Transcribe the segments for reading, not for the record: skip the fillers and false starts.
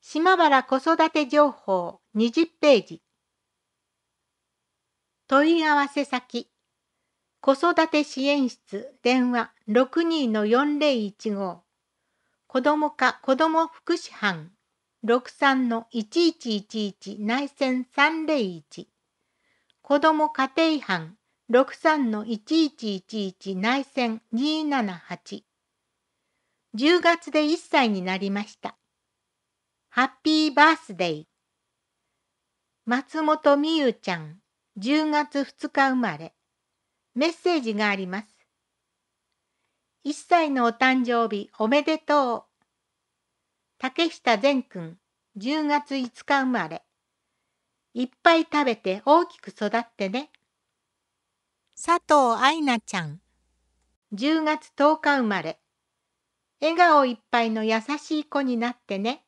島原子育て情報20ページ。問い合わせ先。子育て支援室電話62-4015。子ども課子ども福祉班63-1111内線301。子ども家庭班63-1111内線278。10月で1歳になりました。ハッピーバースデー。松本美優ちゃん、10月2日生まれ。メッセージがあります。1歳のお誕生日おめでとう。竹下善くん、10月5日生まれ。いっぱい食べて大きく育ってね。佐藤愛菜ちゃん、10月10日生まれ。笑顔いっぱいの優しい子になってね。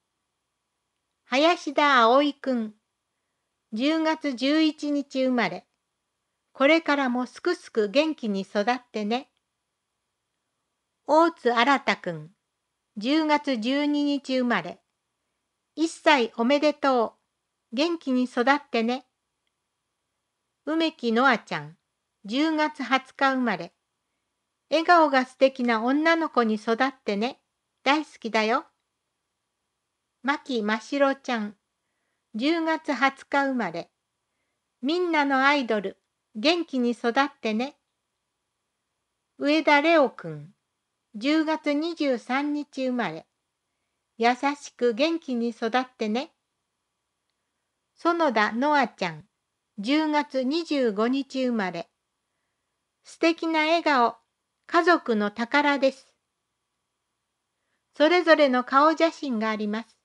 林田葵くん、10月11日生まれ。これからもすくすく元気に育ってね。大津新くん、10月12日生まれ。1歳おめでとう。元気に育ってね。梅木のあちゃん、10月20日生まれ。笑顔が素敵な女の子に育ってね。大好きだよ。牧真白ちゃん、10月20日生まれ。みんなのアイドル、元気に育ってね。上田レオくん、10月23日生まれ。優しく元気に育ってね。園田のあちゃん、10月25日生まれ。素敵な笑顔、家族の宝です。それぞれの顔写真があります。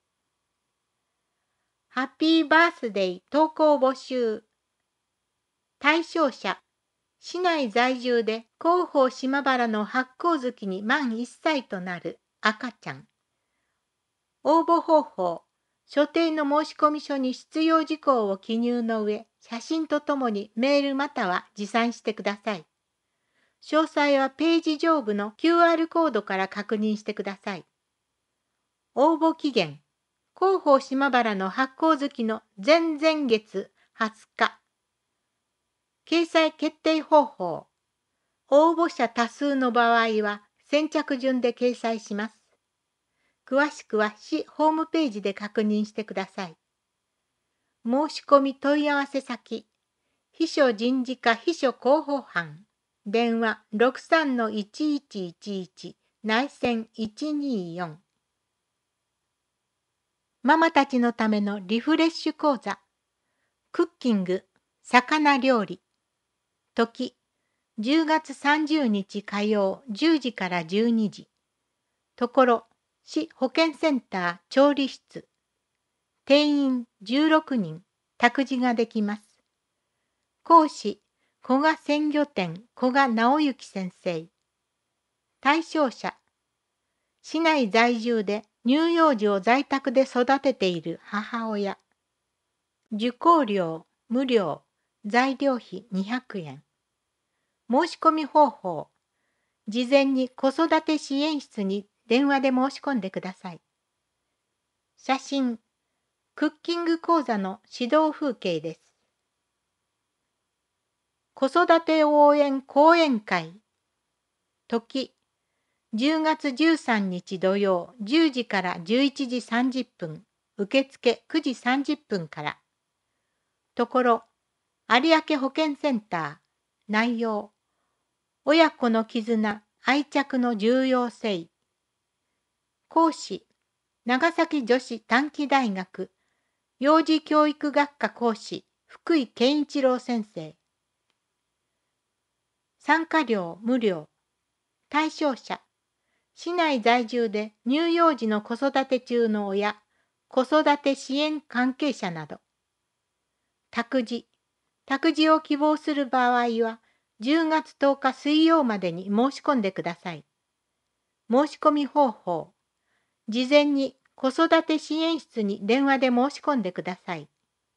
ハッピーバースデー投稿募集。対象者、市内在住で広報島原の発行月に満1歳となる赤ちゃん。応募方法、所定の申込書に必要事項を記入の上、写真とともにメールまたは持参してください。詳細はページ上部の QR コードから確認してください。応募期限、広報島原の発行月の前々月20日。掲載決定方法、応募者多数の場合は先着順で掲載します。詳しくは市ホームページで確認してください。申し込み問い合わせ先、秘書人事課秘書広報班、電話63-1111内線124。ママたちのためのリフレッシュ講座、クッキング、魚料理、時、10月30日火曜10時から12時。ところ、市保健センター調理室。定員16人、託児ができます。講師、古賀鮮魚店古賀直之先生。対象者、市内在住で乳幼児を在宅で育てている母親。受講料無料、材料費200円。申し込み方法、事前に子育て支援室に電話で申し込んでください。写真、クッキング講座の指導風景です。子育て応援講演会。時、10月13日土曜10時から11時30分、受付9時30分から。ところ、有明保健センター、内容、親子の絆、愛着の重要性。講師、長崎女子短期大学、幼児教育学科講師、福井健一郎先生。参加料無料。対象者、市内在住で乳幼児の子育て中の親、子育て支援関係者など。託児を希望する場合は、10月10日水曜までに申し込んでください。申し込み方法、事前に子育て支援室に電話で申し込んでください。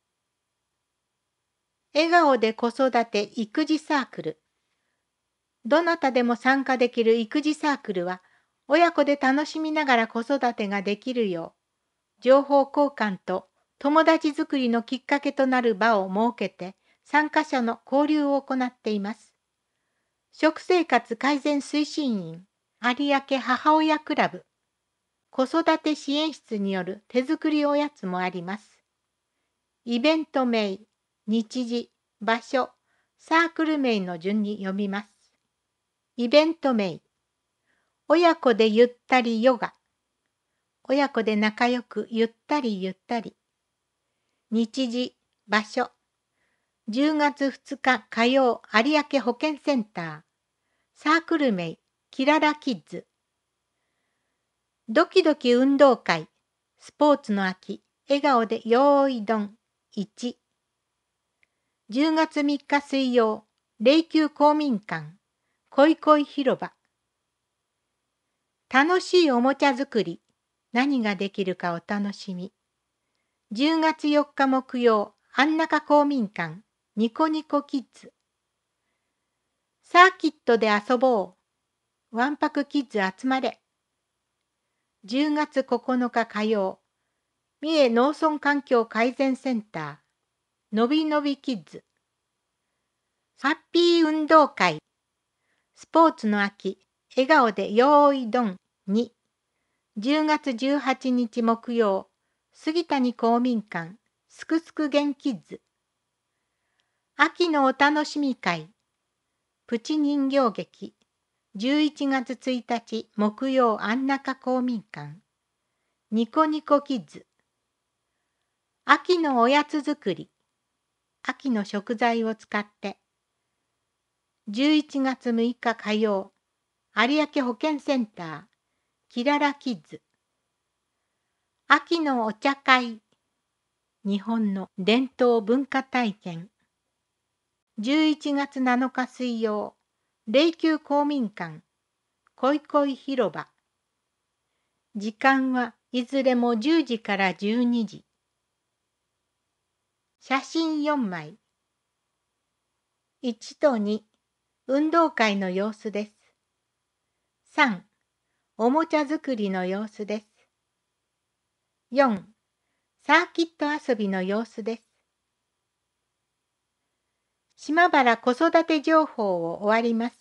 笑顔で子育て育児サークル。どなたでも参加できる育児サークルは、親子で楽しみながら子育てができるよ情報交換と友達作りのきっかけとなる場を設けて参加者の交流を行っています。食生活改善推進員有明母親クラブ、子育て支援室による手作りおやつもあります。イベント名、日時、場所、サークル名の順に読みます。イベント名、親子でゆったりヨガ、親子で仲良くゆったりゆったり。日時、場所、10月2日火曜有明保健センター、サークル名、キララキッズ。ドキドキ運動会、スポーツの秋、笑顔でよーいどん1。10月3日水曜、霊柩公民館、恋恋広場。楽しいおもちゃ作り、何ができるかお楽しみ。10月4日木曜、安中公民館、ニコニコキッズ。サーキットで遊ぼう。わんぱくキッズ集まれ。10月9日火曜、三重農村環境改善センター、のびのびキッズ。ハッピー運動会、スポーツの秋、笑顔でよーいどん2。10月18日木曜、杉谷公民館、すくすく元キッズ。秋のお楽しみ会、プチ人形劇、11月1日木曜安中公民館、ニコニコキッズ。秋のおやつ作り、秋の食材を使って。11月6日火曜、有明保健センター、キララキッズ。秋のお茶会、日本の伝統文化体験。11月7日水曜、霊柩公民館、恋恋広場。時間はいずれも10時から12時。写真4枚。1と2、運動会の様子です。3、おもちゃ作りの様子です。4、サーキット遊びの様子です。島原子育て情報を終わります。